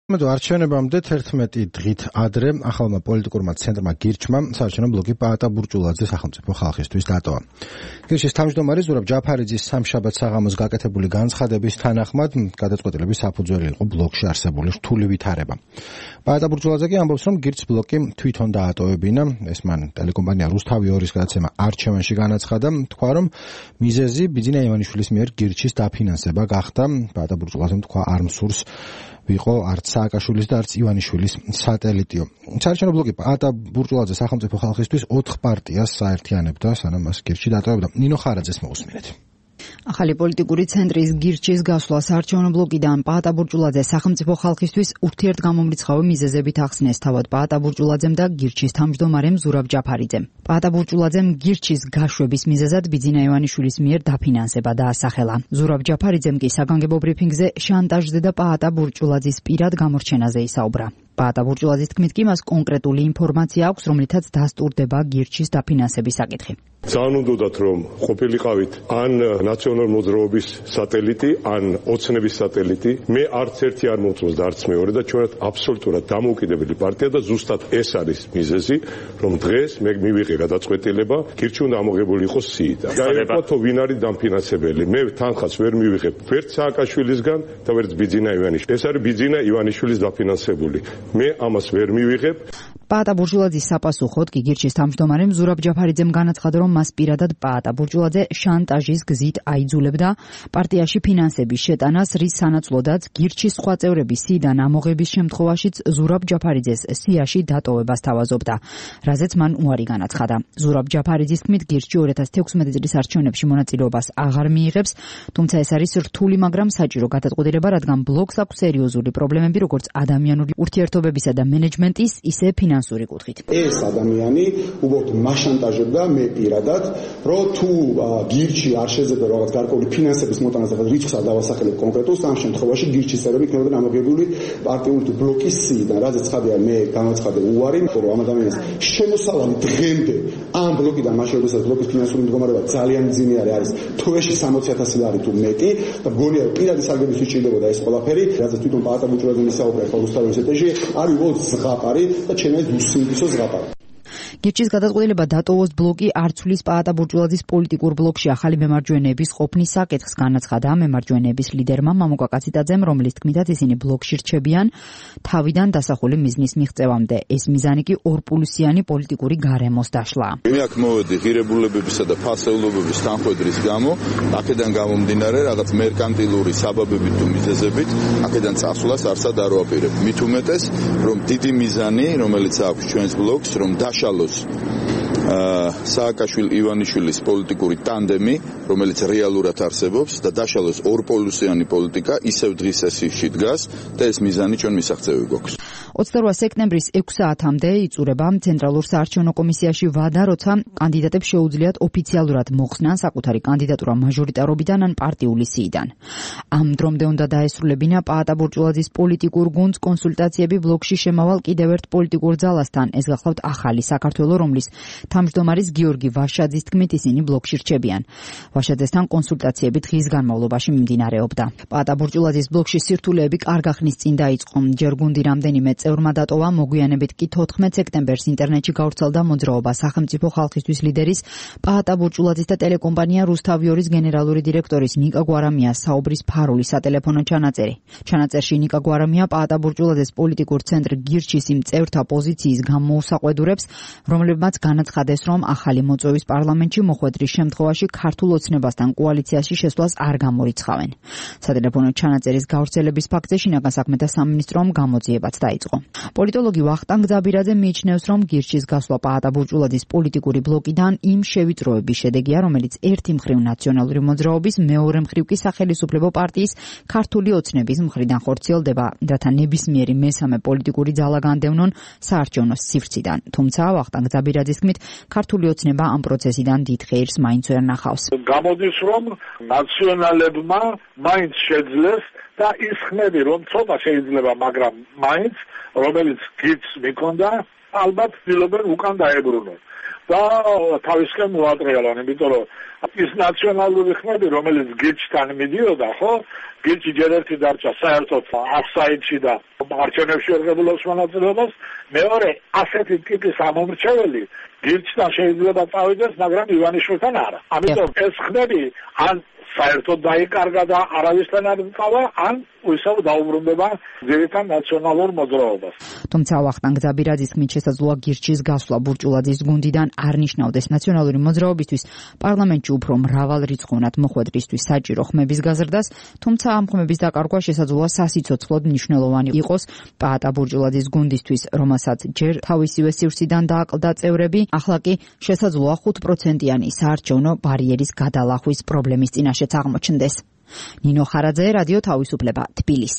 არჩევნებამდე 11 დღით ადრე ახალმა პოლიტიკურმა ცენტრმა გირჩმა საარჩევნო ბლოკი პაატა ბურჭულაძე სახელმწიფო ხალხისთვის დატოვა. გირჩის თავმჯდომარე ზურაბ ჯაფარიძის სამშაბათ საღამოს გაკეთებული განცხადების თანახმად გადაწყვეტილების საფუძველი იყო ბლოკში არსებული რთული ვითარება. პაატა ბურჭულაძე კი ამბობს, რომ გირჩს ბლოკი თვითონ დაატოვებინა, ეს მან ტელეკომპანია რუსთავი 2-ის გადაცემა არჩევანში განაცხადა, თქვა, რომ მიზეზი ბიძინა ივანიშვილის მიერ გირჩის დაფინანსება გახდა. პაატა ბურჭულაძემ თქვა, არ მსურს ვიყო არც სააკაშვილის და არც ივანიშვილის სატელიტიო. საარჩევნო ბლოკი პაატა ბურჭულაძე სახელმწიფო ხალხისთვის 4 პარტიას საერთიანებდა, სანამ მას გირჩი დატოვებდა. ნინო ხარაძეს მოусმინეთ. ახალი პოლიტიკური ცენტრის გირჩის გასვლა საარჩევნო ბლოკიდან პაატა ბურჭულაძე სახელმწიფო ხალხისთვის ურთიერთგამომრიცხავი მიზეზებით ახსნეს თავად პაატა ბურჭულაძემ და გირჩის თავმჯდომარემ ზურაბ ჯაფარიძემ. პაატა ბურჭულაძემ გირჩის გაშვების მიზეზად ბიძინა ივანიშვილის მიერ დაფინანსება დაასახელა. ზურაბ ჯაფარიძემ კი საგანგებო ბრიფინგზე შანტაჟზე და პაატა ბურჭულაძის პირად გამორჩენაზე ისაუბრა. პაატა ბურჭულაძის თქმით კი მას კონკრეტული ინფორმაცია აქვს, რომლითაც დასტურდება გირჩის დაფინანსების საკითხი. ძალიან უნდათ რომ ყოფილიყავით ან ნაციონალურ მოძრაობის სატელიტი, ან ოცნების სატელიტი. მე არც ერთი არ მომწონს და არც მეორე და ჩვენად აბსოლუტურად დამოუკიდებელი პარტია და ზუსტად ეს არის მიზეზი, რომ დღეს მე მივიღე გადაწყვეტილება გირჩი უნდა ამოღებული იყოს სიიდან. დაერქვათო ვინ არის დამფინანსებელი. მე თანხას ვერ მივიღებ ვერც სააკაშვილისგან და ვერც ბიძინა ივანიშვილის. ეს არის ბიძინა ივანიშვილის დაფინანსებული. მე ამას ვერ მივიღებ. პაატა ბურჭულაძის საპასუხოდ კი გირჩის თავმჯდომარემ ზურაბ ჯაფარიძემ განაცხადა, რომ მას პირადად პაატა ბურჭულაძე შანტაჟის გზით აიძულებდა პარტიაში ფინანსების შეტანას, რის სანაცვლოდაც გირჩის სხვა წევრების სიიდან ამოღების შემთხვევაშიც ზურაბ ჯაფარიძეს სიაში დატოვებას თავაზობდა, რაზეც მან უარი განაცხადა. ზურაბ ჯაფარიძის თქმით, გირჩი 2016 წლის არჩევნებში მონაწილეობას აღარ მიიღებს, თუმცა ეს არის რთული, მაგრამ საჭირო გადაწყვეტილება, რადგან ბლოკს აქვს სერიოზული პრობლემები, როგორც ადამიანური ურთიერთობებისა და მენეჯმენტის, ისე ფინანსური კუთხით. ეს ადამიანი უბრალოდ მაშანტაჟებდა მე პირადად, რომ თუ გირჩი არ შეძლებდა რაღაც გარკვეული ფინანსების მოტანას და რიცხვს არ დავასახელებ კონკრეტულს, ამ შემთხვევაში გირჩის წევრები იქნებოდნენ ამოღებული პარტიული ბლოკის სიიდან. რაზეც ხადია მე განაცხადე უარი, რომ ამ ადამიანის შემოსავალი დღემდე ამ ბლოკიდან მაშინ როდესაც ბლოკის ფინანსური მდგომარეობა ძალიან მძიმე არის, თვეში 60,000 ლარი თუ მეტი და მგონია რომ პირადი სარგებლობის სჭირდებოდა ეს ყველაფერი, რაზეც თვითონ პაატა ბურჭულაძემ ისაუბრა ახლა რუსთავის ეთერში, არის უბრალოდ ზღაპარი და ჩემს უსინდისო ზღაპარი. გირჩის გადაწყვეტილება დატოვოს ბლოკი არ ცვლის პაატა ბურჭულაძის პოლიტიკურ ბლოკში ახალი მემარჯვენეების ყოფნის საკითხს, განაცხადა მემარჯვენეების ლიდერმა მამუკა კაციტაძემ, რომლის თქმითაც ისინი ბლოკში რჩებიან თავიდან დასახული მიზნის მიღწევამდე. ეს მიზანი კი ორპულუსიანი პოლიტიკური გარემოს დაშლა. მე აქ მოვედი ღირებულებებისა და ფასეულობების თანხმედრის გამო, აქედან გამომდინარე რაღაც მერკანტილური საბაბებით თუ მიზეზებით, აქედან წასვლას არსად არ ვაპირებ. მით უმეტეს, რომ დიდი მიზანი, რომელიც აქვს ჩვენს ბლოკს, რომ დაშალოს სააკაშვილ-ივანიშვილის პოლიტიკური ტანდემი, რომელიც რეალურად არსებობს და დაშალოს ორპოლუსიანი პოლიტიკა, ისევ დღის სესიაში დგას და ეს მიზანი ჩვენ მისაღწევი გვაქვს. 28 სექტემბრის 6 საათამდე იწურება ცენტრალურ საარჩევნო კომისიაში ვადა, როცა კანდიდატებს შეუძლიათ ოფიციალურად მოხსნან საკუთარი კანდიდატურა მაჟორიტარობიდან ან პარტიული სიიდან. ამ დრომდე უნდა დაესრულებინა პაატა ბურჭულაძის პოლიტიკურ გუნდს კონსულტაციები ბლოკში შემავალ კიდევ ერთ პოლიტიკურ ძალასთან. ეს გახლავთ ახალი საქართველო, რომლის თავმჯდომარის გიორგი ვაშაძის თქმით ისინი ბლოკში რჩებიან. ვაშაძესთან კონსულტაციები დღის განმავლობაში მიმდინარეობდა. პაატა ბურჭულაძის ბლოკში სირთულეები კარგა ხნის წინ დაიწყო. ჯერ გუნდი რამდენიმე წევრმა დატოვა, მოგვიანებით კი 14 სექტემბერს ინტერნეტში გავრცელდა მოძრაობა სახელმწიფო ხალხისთვის ლიდერის პაატა ბურჭულაძის და ტელეკომპანია რუსთავი 2-ის გენერალური დირექტორის ნიკა გვარამიას საუბრის ფარული სატელეფონო ჩანაწერი. ჩანაწერში ნიკა გვარამია პაატა ბურჭულაძეს პოლიტიკურ ცენტრ გირჩის იმ წევრთა პოზიციის გამოუსაყვედურებს, რომლებმაც განაცხადეს, რომ ახალი მოწვევის პარლამენტში მოხვედრის შემთხვევაში ქართულ ოცნებასთან კოალიციაში შესვლას არ გამორიცხავენ. სატელეფონო ჩანაწერის გავრცელების ფაქტზე შინაგან საქმეთა სამინისტრომ გამოძიებაც დაიწყო. პოლიტოლოგი ვახტანგ ძაბირაძე მიიჩნევს, რომ გირჩის გასვლა პაატა ბურჭულაძის პოლიტიკური ბლოკიდან იმ შევიწროების შედეგია, რომელიც ერთი მხრივ ნაციონალური მოძრაობის, მეორე მხრივ კი სახელისუფლებო პარტიის ქართული ოცნების მხრიდან ხორციელდება, რათა ნებისმიერი მესამე პოლიტიკური ძალა განდევნონ საარჩევნო სივრციდან. თუმცა ვახტანგ ძაბირაძის თქმით, ქართული ოცნება ამ პროცესიდან დიდ ხეირს მაინც ვერ ნახავს. გამოდის, რომ ნაციონალებმა მაინც შეძლეს და ის ხმები რომ ცოტა შეიძლება, მაგრამ მაინც რომელიც გიც მიქონდა, ალბათ ცდილობენ უკან დაებრუნონ. და თავისკენ მოატრიალონ, იმიტომ რომ ის ნაციონალური ხმები, რომელიც გიჩთან მიდიოდა, ხო? გიჩი ჯერ ერთი დარჩა საერთოდ აფსაიდში და არჩევნებში ერგებულობს მონაწილეობას, მეორე ასეთი ტიპის ამომრჩეველი გიჩთან შეიძლება წავიდეს, მაგრამ ივანიშვილთან არა. ამიტომ ეს ხმები ან საერთოდ დაიკარგა და არავისთან არ წავა, ან ისევ დაუბრუნდება ძირითად ნაციონალურ მოძრაობას. თუმცა ვახტანგ ძაბირაძის ხმით შესაძლოა გირჩის გასვლა ბურჭულაძის გუნდიდან არ ნიშნავდეს ნაციონალური მოძრაობისთვის პარლამენტში უფრო მრავალრიცხოვნად მოხვედრისთვის საჭირო ხმების გაზრდას, თუმცა ამ ხმების დაკარგვა შესაძლოა სასიცოცხლოდ მნიშვნელოვანი იყოს პაატა ბურჭულაძის გუნდისთვის, რომელსაც ჯერ თავისივე სივრციდან დააკლდა წევრები, ახლა კი შესაძლოა 5%-იანი საარჩევნო ბარიერის გადალახვის პრობლემის წინაშეც აღმოჩნდეს. ნინო ხარაძე, რადიო თავისუფლება, თბილისი.